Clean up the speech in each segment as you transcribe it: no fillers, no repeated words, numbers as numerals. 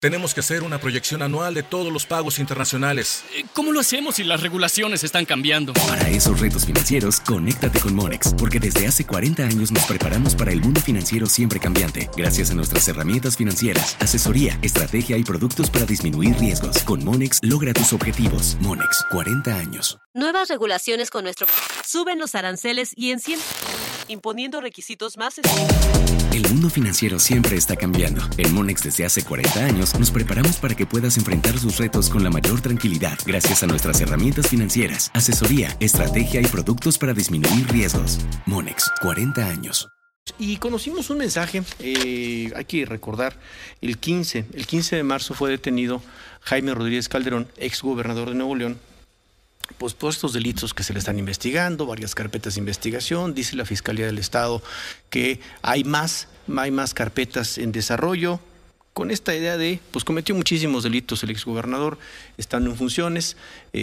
Tenemos que hacer una proyección anual de todos los pagos internacionales. ¿Cómo lo hacemos si las regulaciones están cambiando? Para esos retos financieros, conéctate con Monex, porque desde hace 40 años nos preparamos para el mundo financiero siempre cambiante, gracias a nuestras herramientas financieras, asesoría, estrategia y productos para disminuir riesgos. Con Monex, logra tus objetivos. Monex, 40 años. Nuevas regulaciones con nuestro... Suben los aranceles y imponiendo requisitos más estrictos. El mundo financiero siempre está cambiando. En Monex desde hace 40 años nos preparamos para que puedas enfrentar sus retos con la mayor tranquilidad, gracias a nuestras herramientas financieras, asesoría, estrategia y productos para disminuir riesgos. Monex, 40 años. Y conocimos un mensaje, hay que recordar, el 15 de marzo fue detenido Jaime Rodríguez Calderón, exgobernador de Nuevo León, pues por estos delitos que se le están investigando, varias carpetas de investigación. Dice la Fiscalía del Estado que hay más carpetas en desarrollo, con esta idea de, pues cometió muchísimos delitos el exgobernador, estando en funciones,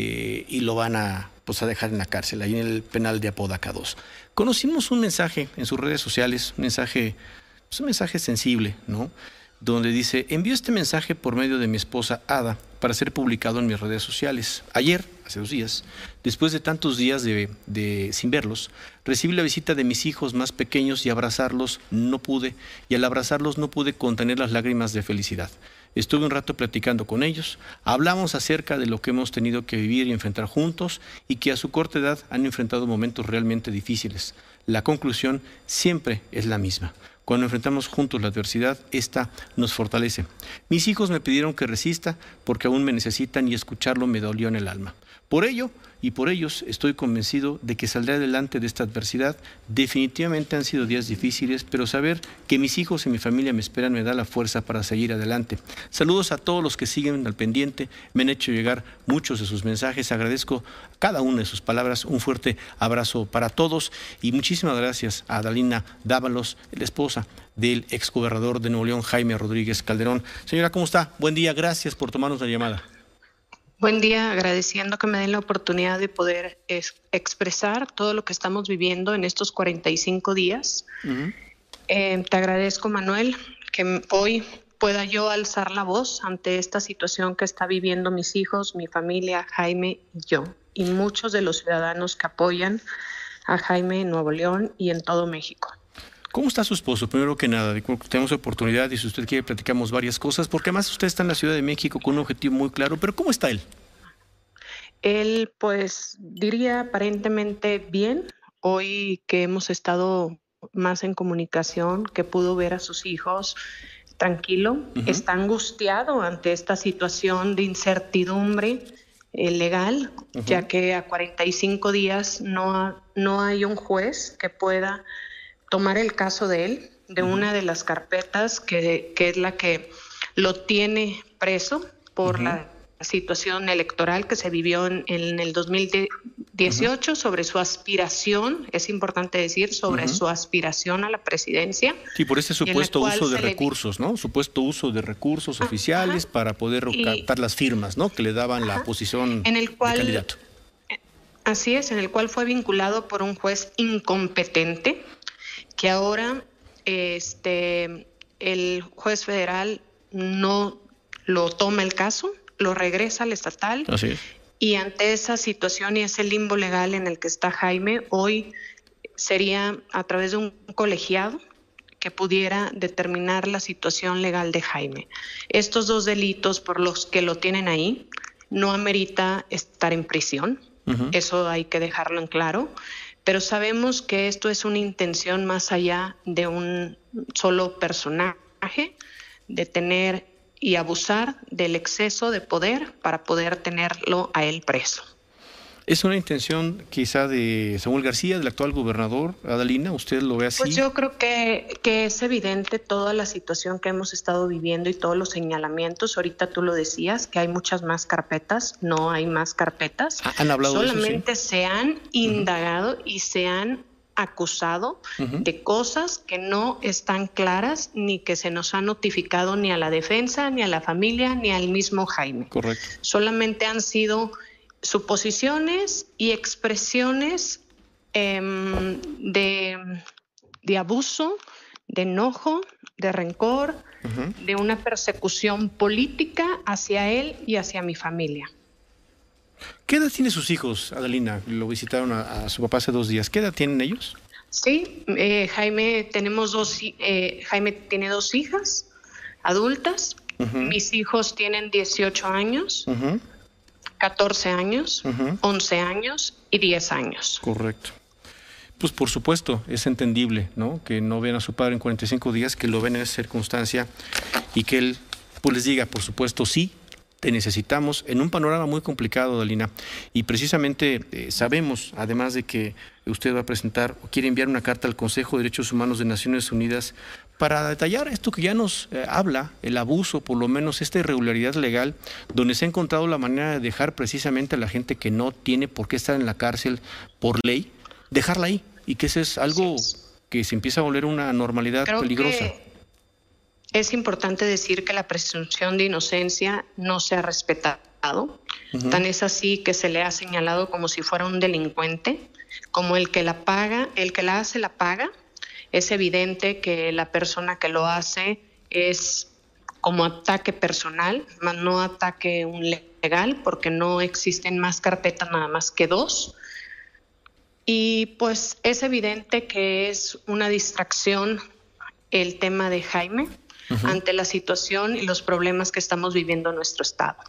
y lo van a dejar en la cárcel, ahí en el penal de Apodaca 2. Conocimos un mensaje en sus redes sociales, un mensaje sensible, ¿no?, donde dice: envío este mensaje por medio de mi esposa Ada para ser publicado en mis redes sociales. Ayer, hace 2 días, después de tantos días sin verlos, recibí la visita de mis hijos más pequeños y al abrazarlos no pude contener las lágrimas de felicidad. Estuve un rato platicando con ellos, hablamos acerca de lo que hemos tenido que vivir y enfrentar juntos, y que a su corta edad han enfrentado momentos realmente difíciles. La conclusión siempre es la misma: cuando enfrentamos juntos la adversidad, esta nos fortalece. Mis hijos me pidieron que resista porque aún me necesitan, y escucharlo me dolió en el alma. Por ello y por ellos estoy convencido de que saldré adelante de esta adversidad. Definitivamente han sido días difíciles, pero saber que mis hijos y mi familia me esperan me da la fuerza para seguir adelante. Saludos a todos los que siguen al pendiente. Me han hecho llegar muchos de sus mensajes. Agradezco cada una de sus palabras. Un fuerte abrazo para todos y muchísimas gracias a Adalina Dávalos, la esposa del exgobernador de Nuevo León, Jaime Rodríguez Calderón. Señora, ¿cómo está? Buen día, gracias por tomarnos la llamada. Buen día, agradeciendo que me den la oportunidad de poder expresar todo lo que estamos viviendo en estos 45 días. Uh-huh. Te agradezco, Manuel, que hoy pueda yo alzar la voz ante esta situación que está viviendo mis hijos, mi familia, Jaime y yo, y muchos de los ciudadanos que apoyan a Jaime en Nuevo León y en todo México. ¿Cómo está su esposo? Primero que nada, tenemos oportunidad, y si usted quiere platicamos varias cosas, porque además usted está en la Ciudad de México con un objetivo muy claro, pero ¿cómo está él? Él, pues, diría aparentemente bien. Hoy que hemos estado más en comunicación, que pudo ver a sus hijos tranquilo, uh-huh. Está angustiado ante esta situación de incertidumbre legal, uh-huh. Ya que a 45 días no hay un juez que pueda tomar el caso de él, de una de las carpetas que es la que lo tiene preso por uh-huh. La situación electoral que se vivió en el 2018 uh-huh. sobre su aspiración, es importante decir, sobre uh-huh. su aspiración a la presidencia. Sí, por ese supuesto uso de recursos, ¿no? Supuesto uso de recursos oficiales uh-huh. para poder captar las firmas, ¿no?, que le daban uh-huh. la posición de candidato. Así es, en el cual fue vinculado por un juez incompetente, que ahora el juez federal no lo toma el caso, lo regresa al estatal. Así es. Y ante esa situación y ese limbo legal en el que está Jaime, hoy sería a través de un colegiado que pudiera determinar la situación legal de Jaime. Estos 2 delitos por los que lo tienen ahí no amerita estar en prisión, uh-huh. Eso hay que dejarlo en claro. Pero sabemos que esto es una intención más allá de un solo personaje, de tener y abusar del exceso de poder para poder tenerlo a él preso. ¿Es una intención quizá de Samuel García, del actual gobernador? Adalina, ¿usted lo ve así? Pues yo creo que es evidente toda la situación que hemos estado viviendo y todos los señalamientos. Ahorita tú lo decías, que hay muchas más carpetas. No hay más carpetas. ¿Han hablado Solamente de eso, sí? Se han indagado uh-huh. y se han acusado uh-huh. de cosas que no están claras, ni que se nos ha notificado ni a la defensa, ni a la familia, ni al mismo Jaime. Correcto. Solamente han sido suposiciones y expresiones de abuso, de enojo, de rencor, de una persecución política hacia él y hacia mi familia. ¿Qué edad tienen sus hijos, Adelina? Lo visitaron a su papá hace 2 días. ¿Qué edad tienen ellos? Sí, Jaime tiene 2 hijas adultas. Mis hijos tienen 18 años, 14 años, 11 años y 10 años. Correcto. Pues por supuesto, es entendible, ¿no? Que no ven a su padre en 45 días, que lo ven en esa circunstancia y que él pues les diga, por supuesto, sí, te necesitamos en un panorama muy complicado, Adelina. Y precisamente sabemos, además de que usted va a presentar o quiere enviar una carta al Consejo de Derechos Humanos de Naciones Unidas para detallar esto que ya nos habla, el abuso, por lo menos esta irregularidad legal, donde se ha encontrado la manera de dejar precisamente a la gente que no tiene por qué estar en la cárcel por ley, dejarla ahí, y que eso es algo que se empieza a volver una normalidad peligrosa. Es importante decir que la presunción de inocencia no se ha respetado. Tan es así que se le ha señalado como si fuera un delincuente, como el que la paga, el que la hace la paga. Es evidente que la persona que lo hace es como ataque personal, no ataque legal, porque no existen más carpetas, nada más que 2. Y pues es evidente que es una distracción el tema de Jaime ante la situación y los problemas que estamos viviendo en nuestro estado.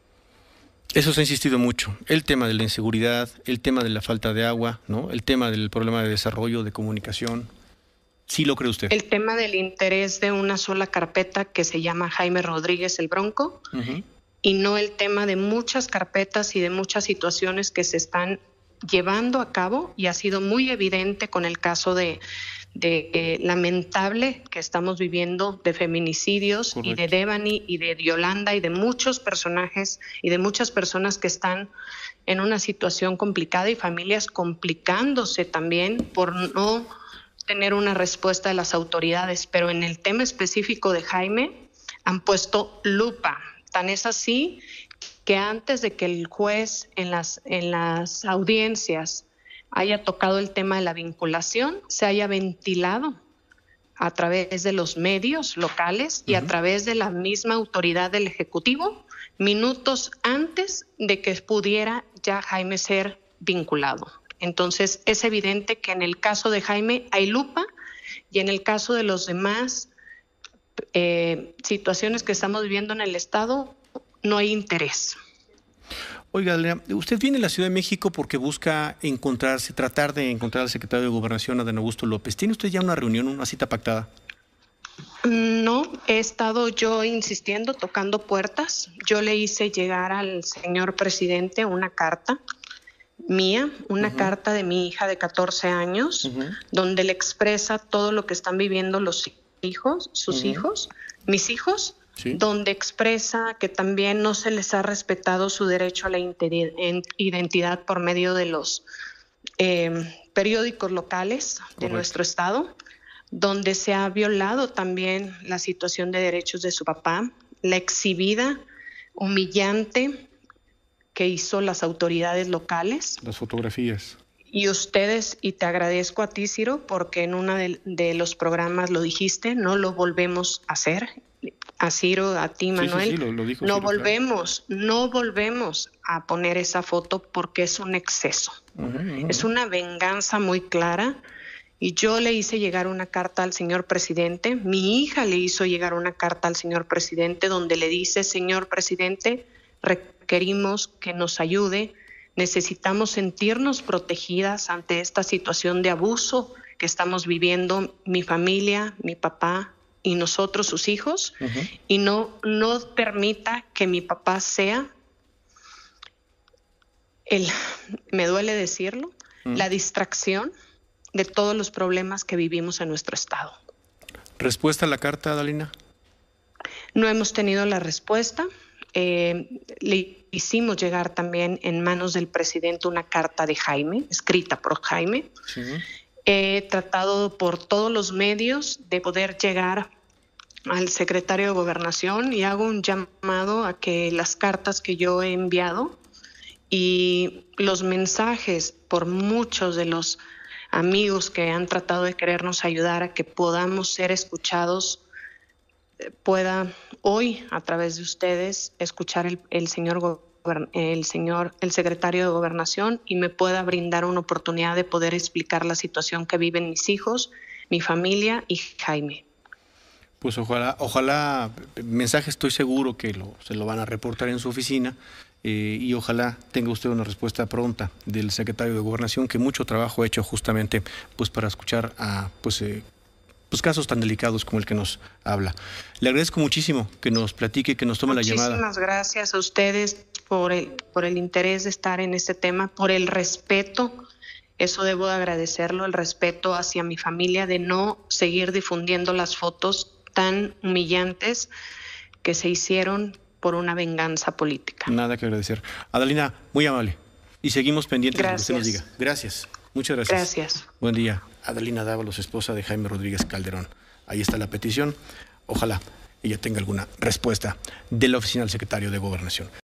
Eso se ha insistido mucho, el tema de la inseguridad, el tema de la falta de agua, ¿no? El tema del problema de desarrollo, de comunicación. ¿Sí lo cree usted? El tema del interés de una sola carpeta que se llama Jaime Rodríguez el Bronco, y no el tema de muchas carpetas y de muchas situaciones que se están llevando a cabo, y ha sido muy evidente con el caso de lamentable que estamos viviendo de feminicidios. Correcto. Y de Devani y de Yolanda y de muchos personajes y de muchas personas que están en una situación complicada y familias complicándose también por no tener una respuesta de las autoridades. Pero en el tema específico de Jaime han puesto lupa. Tan es así que antes de que el juez en las audiencias haya tocado el tema de la vinculación, se haya ventilado a través de los medios locales y a través de la misma autoridad del Ejecutivo, minutos antes de que pudiera ya Jaime ser vinculado. Entonces, es evidente que en el caso de Jaime hay lupa, y en el caso de los demás situaciones que estamos viviendo en el Estado, no hay interés. Oiga, Adelina, usted viene a la Ciudad de México porque busca tratar de encontrar al secretario de Gobernación, Adán Augusto López. ¿Tiene usted ya una reunión, una cita pactada? No, he estado yo insistiendo, tocando puertas. Yo le hice llegar al señor presidente una carta mía, una carta de mi hija de 14 años, donde le expresa todo lo que están viviendo los hijos, sus hijos, mis hijos. Sí. Donde expresa que también no se les ha respetado su derecho a la identidad por medio de los periódicos locales de nuestro estado, donde se ha violado también la situación de derechos de su papá, la exhibida humillante que hizo las autoridades locales. Las fotografías. Y ustedes, y te agradezco a ti, Ciro, porque en uno de los programas lo dijiste, no lo volvemos a hacer. A Ciro, a ti, Manuel, sí, lo dijo no Ciro, volvemos, claro. No volvemos a poner esa foto porque es un exceso. Es una venganza muy clara, y yo le hice llegar una carta al señor presidente, mi hija le hizo llegar una carta al señor presidente donde le dice: señor presidente, requerimos que nos ayude, necesitamos sentirnos protegidas ante esta situación de abuso que estamos viviendo mi familia, mi papá y nosotros, sus hijos, y no permita que mi papá sea me duele decirlo, la distracción de todos los problemas que vivimos en nuestro estado. ¿Respuesta a la carta, Adelina? No hemos tenido la respuesta. Le hicimos llegar también en manos del presidente una carta de Jaime, escrita por Jaime. Sí. He tratado por todos los medios de poder llegar al secretario de Gobernación, y hago un llamado a que las cartas que yo he enviado y los mensajes por muchos de los amigos que han tratado de querernos ayudar a que podamos ser escuchados, pueda hoy, a través de ustedes, escuchar el secretario de Gobernación y me pueda brindar una oportunidad de poder explicar la situación que viven mis hijos, mi familia y Jaime. Pues ojalá, mensaje estoy seguro que se lo van a reportar en su oficina y ojalá tenga usted una respuesta pronta del secretario de Gobernación, que mucho trabajo ha hecho justamente pues para escuchar a pues casos tan delicados como el que nos habla. Le agradezco muchísimo que nos platique, que nos tome la llamada. Muchísimas gracias a ustedes por el interés de estar en este tema, por el respeto. Eso debo de agradecerlo, el respeto hacia mi familia, de no seguir difundiendo las fotos tan humillantes que se hicieron por una venganza política. Nada que agradecer. Adalina, muy amable. Y seguimos pendientes de lo que usted nos diga. Gracias. Muchas gracias. Gracias. Buen día. Adalina Dávalos, esposa de Jaime Rodríguez Calderón. Ahí está la petición. Ojalá ella tenga alguna respuesta de la oficina del secretario de Gobernación.